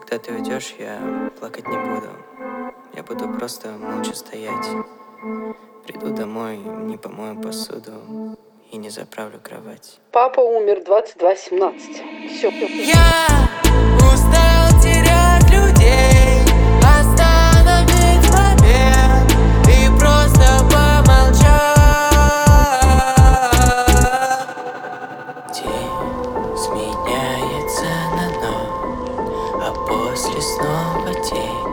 Когда ты уйдешь, я плакать не буду. Я буду просто молча стоять. Приду домой, не помою посуду и не заправлю кровать. Папа умер 22:17. Все. Я устал терять людей, остановить момент и просто помолчать. День сменяется на ночь, а после снова день.